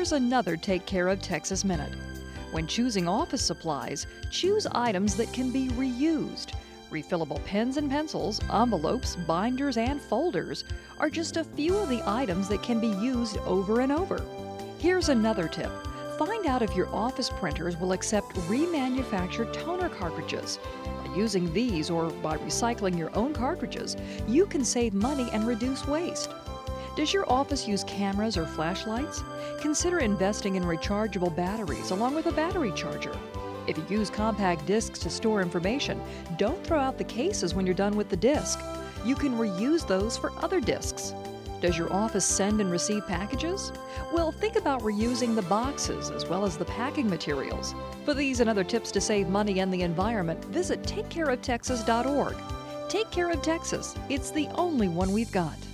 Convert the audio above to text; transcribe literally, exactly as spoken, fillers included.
Here's another Take Care of Texas Minute. When choosing office supplies, choose items that can be reused. Refillable pens and pencils, envelopes, binders, and folders are just a few of the items that can be used over and over. Here's another tip. Find out if your office printers will accept remanufactured toner cartridges. By using these or by recycling your own cartridges, you can save money and reduce waste. Does your office use cameras or flashlights? Consider investing in rechargeable batteries along with a battery charger. If you use compact discs to store information, don't throw out the cases when you're done with the disc. You can reuse those for other discs. Does your office send and receive packages? Well, think about reusing the boxes as well as the packing materials. For these and other tips to save money and the environment, visit take care of texas dot org. Take Care of Texas. It's the only one we've got.